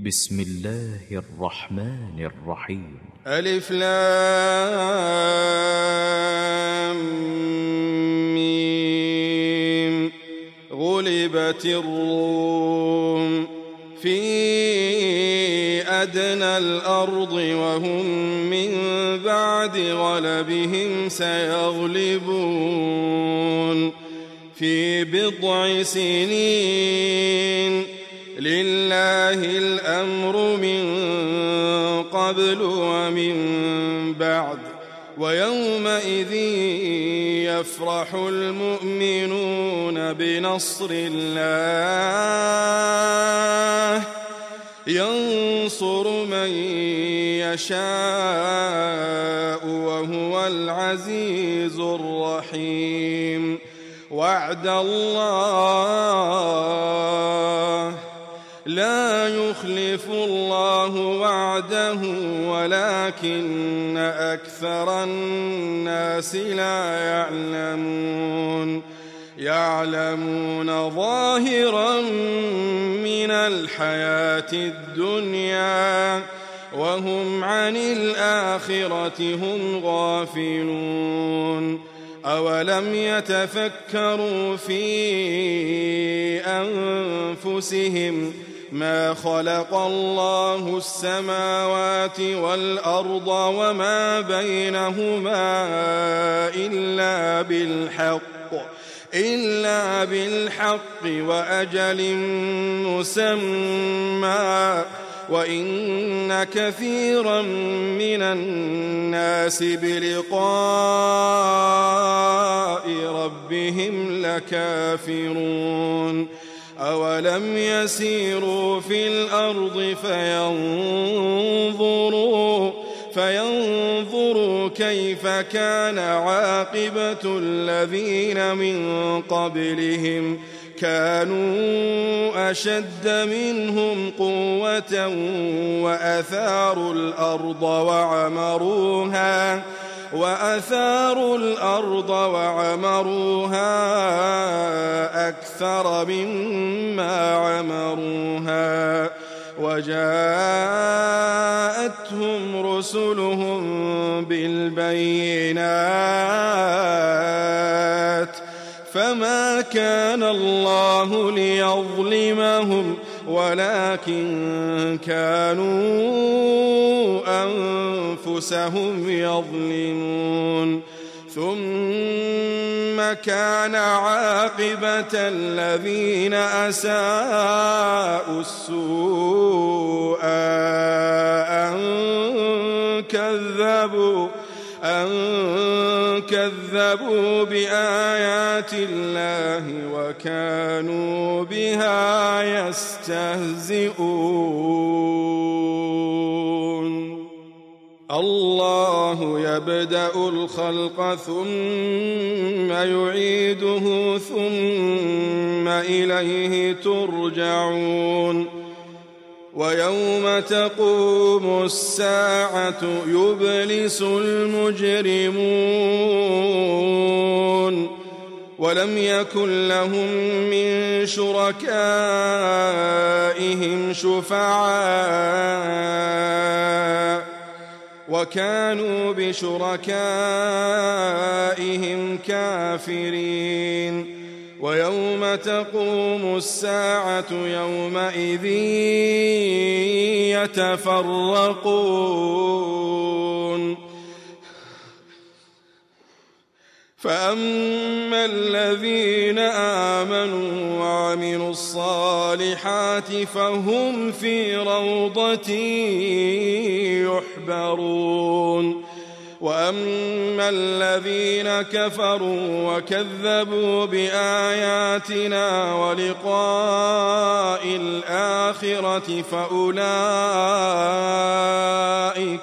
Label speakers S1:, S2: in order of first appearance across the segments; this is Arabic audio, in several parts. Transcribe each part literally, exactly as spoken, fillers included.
S1: بسم الله الرحمن الرحيم.
S2: ألف لام ميم. غلبت الروم في أدنى الأرض وهم من بعد غلبهم سيغلبون في بضع سنين. لله الأمر من قبل ومن بعد ويومئذ يفرح المؤمنون بنصر الله ينصر من يشاء وهو العزيز الرحيم. وعد الله لا يخلف الله وعده ولكن أكثر الناس لا يعلمون. يعلمون ظاهرا من الحياة الدنيا وهم عن الآخرة هم غافلون. أولم يتفكروا في أنفسهم ما خلق الله السماوات والأرض وما بينهما إلا بالحق إلا بالحق وأجل مسمى وإن كثيرا من الناس بلقاء ربهم لكافرون. أولم يسيروا في الأرض فينظروا فينظروا كيف كان عاقبة الذين من قبلهم كانوا أشد منهم قوة وأثاروا الأرض وعمروها وأثاروا الأرض وعمروها أكثر مما عمروها وجاءتهم رسلهم بالبينات فما كان الله ليظلمهم ولكن كانوا أنفسهم يظلمون. ثم كان عاقبة الذين أساءوا السوء أن كذبوا أن كذبوا بآيات الله وكانوا بها يستهزئون. الله يبدأ الخلق ثم يعيده ثم إليه ترجعون. ويوم تقوم الساعة يبلس المجرمون ولم يكن لهم من شركائهم شفعاء وكانوا بشركائهم كافرين. ويوم تقوم الساعة يومئذ يتفرقون. فأما الذين آمنوا وعملوا الصالحات فهم في روضة يحبرون. وأما الذين كفروا وكذبوا بآياتنا ولقاء الآخرة فأولئك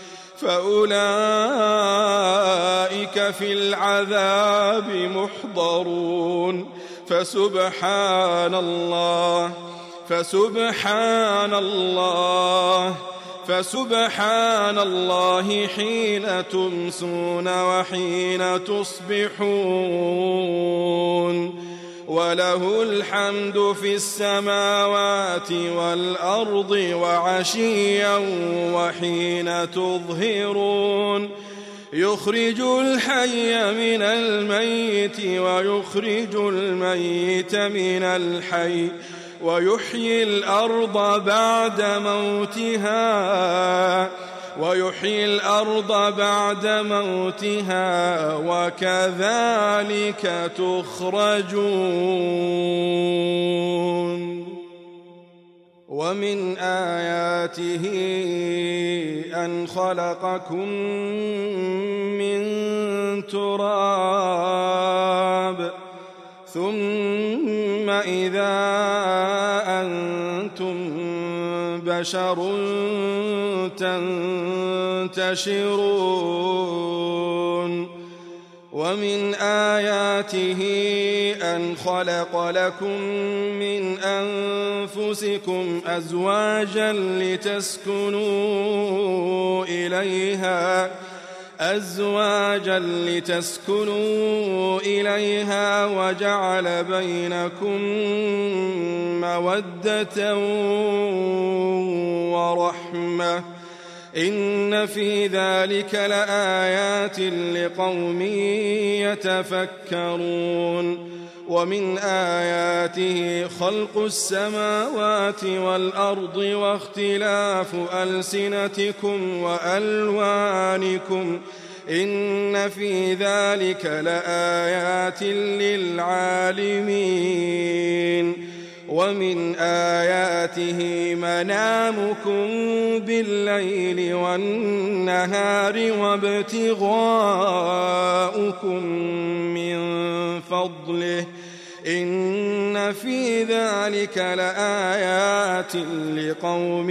S2: فأولئك في العذاب محضرون. فسبحان الله فسبحان الله فسبحان الله حين تمسون وحين تصبحون وله الحمد في السماوات والأرض وعشيا وحين تظهرون يخرج الحي من الميت ويخرج الميت من الحي ويحيي الأرض بعد موتها ويحيي الأرض بعد موتها وكذلك تخرجون ومن آياته أن خلقكم من تراب ثم إذا أنتم بشر تنتشرون ومن آياته أن خلق لكم من أنفسكم أزواجا لتسكنوا إليها أزواجا لتسكنوا إليها وجعل بينكم مودة ورحمة إن في ذلك لآيات لقوم يتفكرون ومن آياته خلق السماوات والأرض واختلاف ألسنتكم وألوانكم إن في ذلك لآيات للعالمين ومن آياته منامكم بالليل والنهار وابتغاؤكم من فضله إن في ذلك لآيات لقوم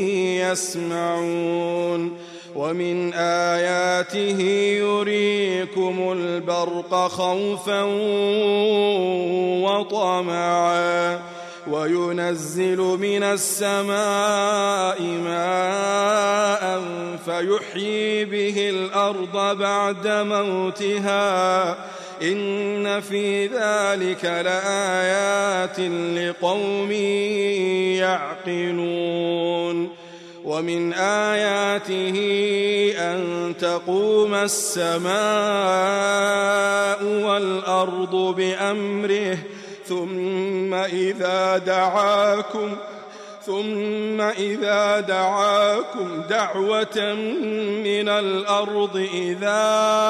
S2: يسمعون ومن آياته يريكم البرق خوفا وطمعا وينزل من السماء ماء فيحيي به الأرض بعد موتها إن في ذلك لآيات لقوم يعقلون ومن آياته أن تقوم السماء والأرض بأمره ثم إذا دعاكم ثم إذا دعاكم دعوة من الأرض إذا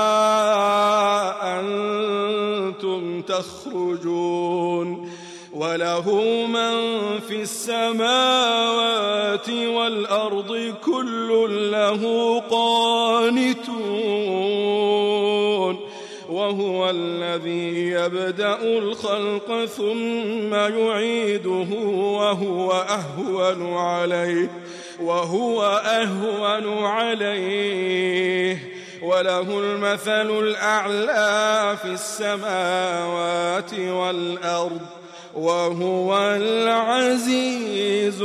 S2: أنتم تخرجون وله من في السماوات والأرض كل له قانتون وهو الذي يبدأ الخلق ثم يعيده وهو أهون عليه وهو أهون عليه وله المثل الأعلى في السماوات والأرض وهو العزيز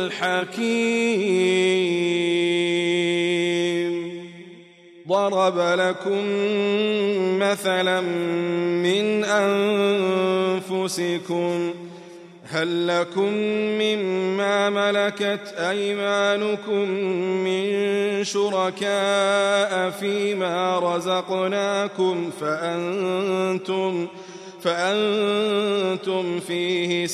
S2: الحكيم ضرب لكم مثلا من أنفسكم هل لكم مما ملكت أيمانكم من شركاء فيما رزقناكم فأنتم فأنتم فيه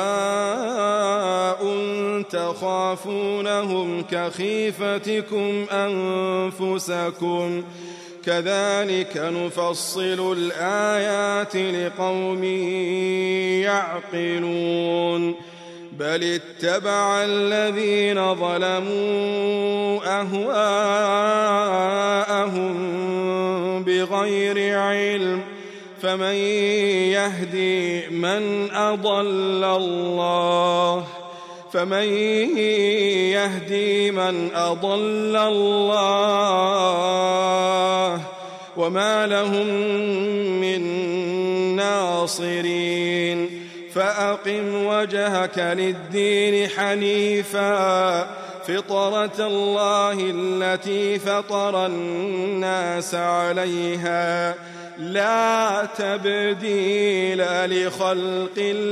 S2: سواء تخافونهم كخيفتكم أنفسكم كذلك نفصل الآيات لقوم يعقلون بل اتبع الذين ظلموا أهواءهم بغير علم فمن يهدي من أضل الله فمن يهدي من أضل الله وما لهم من ناصرين فأقم وجهك للدين حنيفا فطرة الله التي فطر الناس عليها لا تبديل لخلق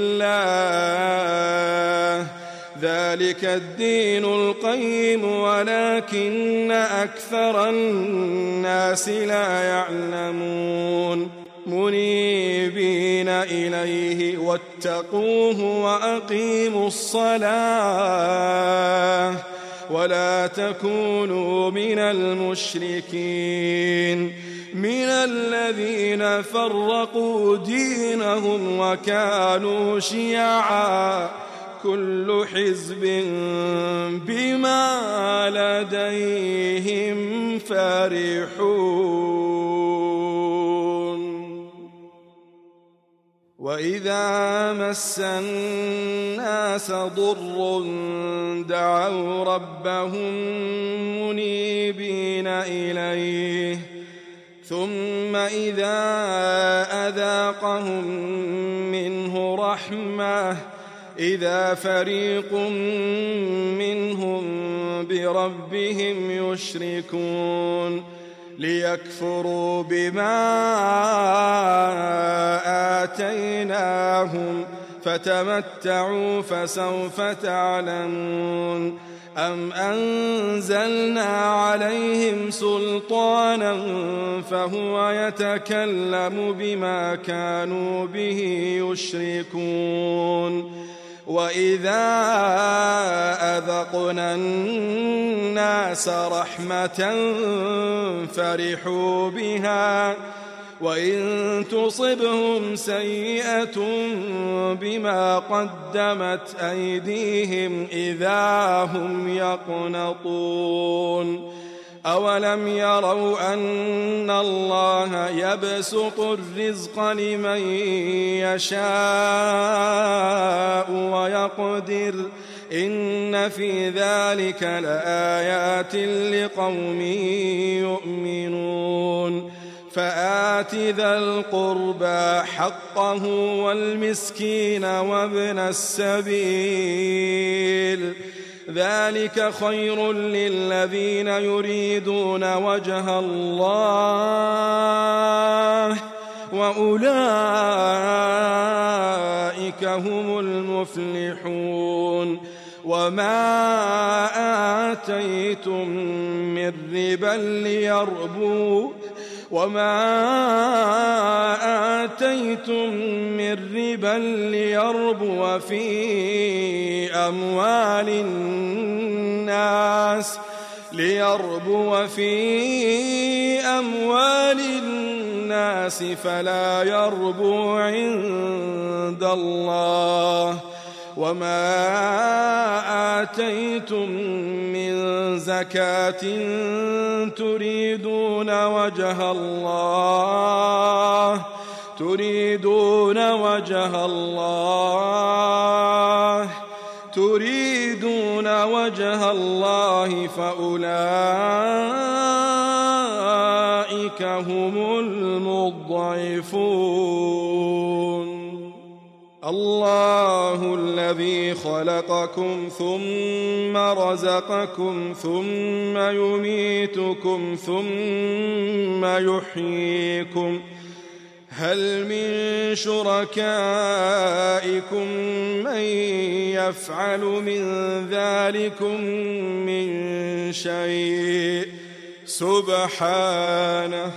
S2: الله ذلك الدين القيم ولكن أكثر الناس لا يعلمون منيبين إليه واتقوه وأقيموا الصلاة ولا تكونوا من المشركين من الذين فرقوا دينهم وكانوا شيعا كل حزب بما لديهم فرحون وإذا مس الناس ضر دعوا ربهم منيبين إليه ثم إذا أذاقهم منه رحمة إذا فريق منهم بربهم يشركون ليكفروا بما آتيناهم فتمتعوا فسوف تعلمون أم أنزلنا عليهم سلطانا فهو يتكلم بما كانوا به يشركون وإذا أذقنا الناس رحمة فرحوا بها وإن تصبهم سيئة بما قدمت أيديهم إذا هم يقنطون أولم يروا أن الله يبسط الرزق لمن يشاء ويقدر إن في ذلك لآيات لقوم يؤمنون فآت ذا القربى حقه والمسكين وابن السبيل ذلك خير للذين يريدون وجه الله وأولئك هم المفلحون وما آتيتم من ربا ليربو وما آتيتم من ربا ليربو في أموال الناس ليربو في أموال الناس فلا يربو عند الله وما آتيتم من زكاة تريدون وجه الله تريدون وجه الله تريدون وجه الله فأولئك هم المضعفون الله الذي خلقكم ثم رزقكم ثم يميتكم ثم يحييكم هل من شركائكم من يفعل من ذلكم من شيء سبحانه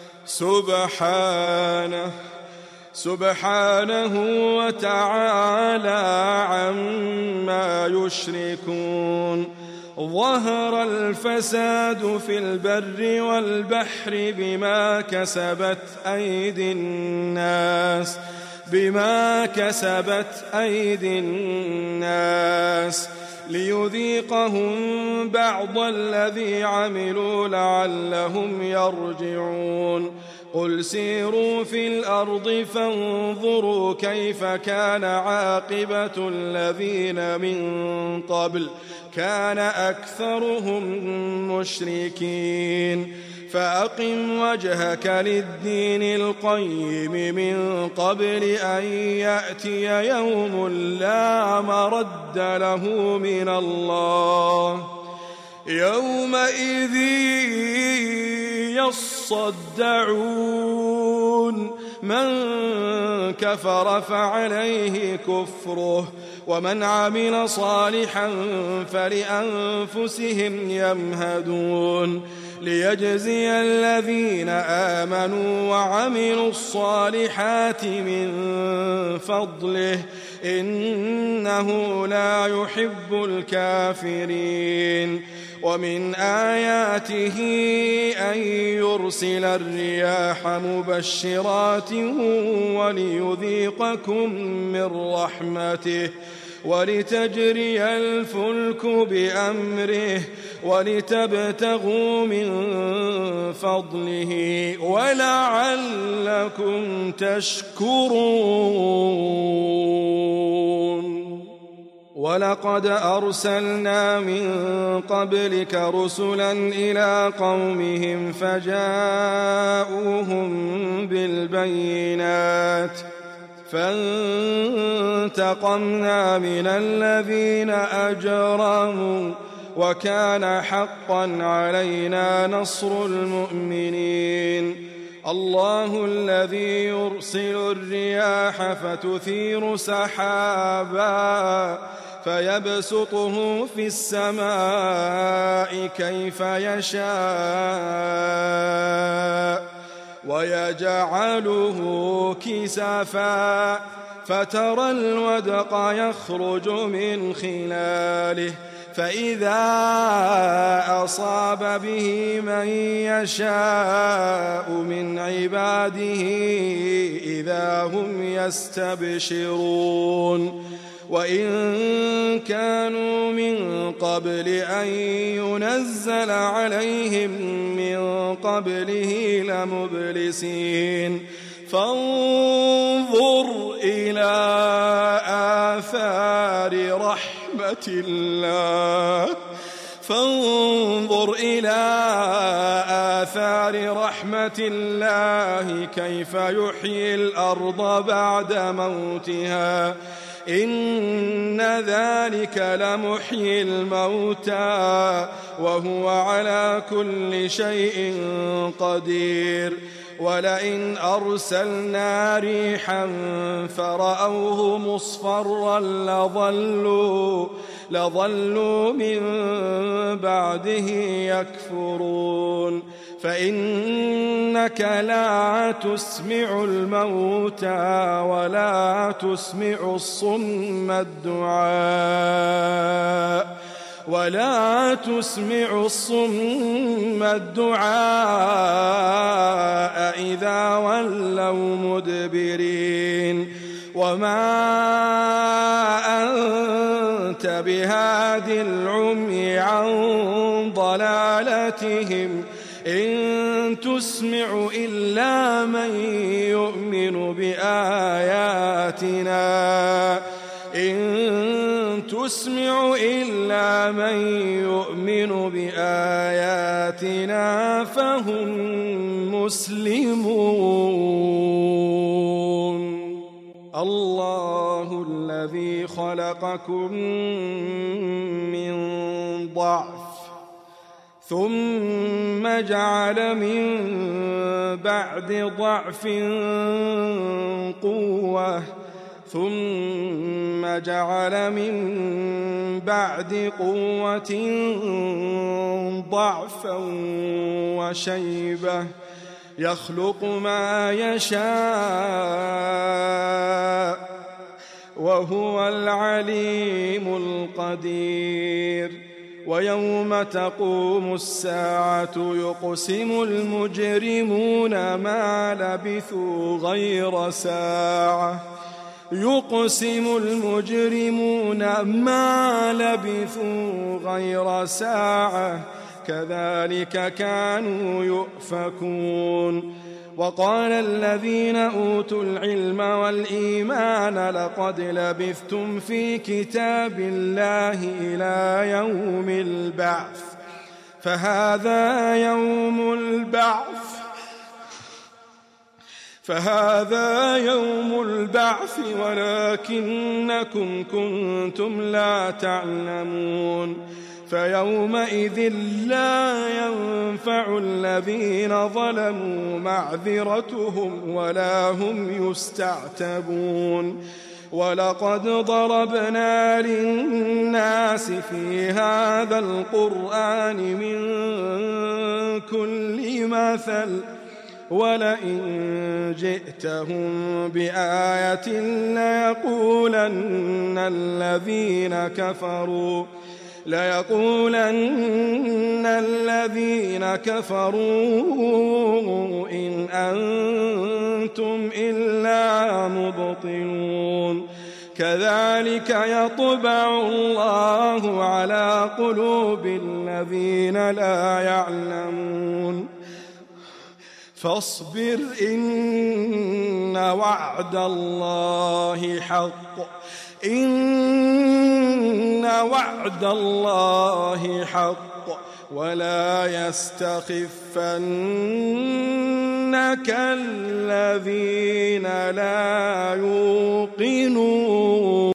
S2: سبحانه سبحانه وتعالى عما يشركون ظهر الفساد في البر والبحر بما كسبت أيدي الناس بما كسبت أيدي الناس ليذيقهم بعض الذي عملوا لعلهم يرجعون قل سيروا في الأرض فانظروا كيف كان عاقبة الذين من قبل كان أكثرهم مشركين فأقم وجهك للدين القيم من قبل أن يأتي يوم لا مرد له من الله يومئذ يصدعون من كفر فعليه كفره ومن عمل صالحا فلأنفسهم يمهدون ليجزي الذين آمنوا وعملوا الصالحات من فضله إنه لا يحب الكافرين ومن آياته أن يرسل الرياح مبشرات وليذيقكم من رحمته ولتجري الفلك بأمره ولتبتغوا من فضله ولعلكم تشكرون ولقد أرسلنا من قبلك رسلا إلى قومهم فجاءوهم بالبينات فانتقمنا من الذين أجرموا وكان حقا علينا نصر المؤمنين الله الذي يرسل الرياح فتثير سحابا فيبسطه في السماء كيف يشاء ويجعله كسفا فترى الودق يخرج من خلاله فإذا أصاب به من يشاء من عباده إذا هم يستبشرون وإن كانوا من قبل أن ينزل عليهم من قبله لمبلسين فانظر إلى آثار رحمة الله فانظر إلى آثار رحمة الله كيف يحيي الأرض بعد موتها إن ذلك لمحيي الموتى وهو على كل شيء قدير ولئن أرسلنا ريحا فرأوه مصفرا لظلوا, لظلوا من بعده يكفرون فإنك لا تسمع الموتى ولا تسمع الصم الدعاء ولا تسمع الصم الدعاء إذا ولوا مدبرين وما أنت بهاد العمي عن ضلالتهم إن تسمع إلا من يؤمن بآياتنا إن تسمع إلا من يؤمن بآياتنا فهم مسلمون الله الذي خلقكم من ضعف ثم جعل من بعد ضعف قوة ثم جعل من بعد قوة ضعفا وشيبة يخلق ما يشاء وهو العليم القدير ويوم تقوم الساعة يقسم المجرمون ما لبثوا غير ساعة يقسم المجرمون ما لبثوا غير ساعة كذلك كانوا يؤفكون وقال الذين أوتوا العلم والإيمان لقد لبثتم في كتاب الله إلى يوم البعث فهذا يوم البعث فهذا يوم البعث ولكنكم كنتم لا تعلمون فيومئذ لا ينفع الذين ظلموا معذرتهم ولا هم يستعتبون ولقد ضربنا للناس في هذا القرآن من كل مثل ولئن جئتهم بآية ليقولن الذين كفروا ليقولن الذين كفروا إن أنتم إلا مبطلون كذلك يطبع الله على قلوب الذين لا يعلمون فاصبر إن وعد الله حق إن وعد الله حق ولا يستخفنك الذين لا يوقنون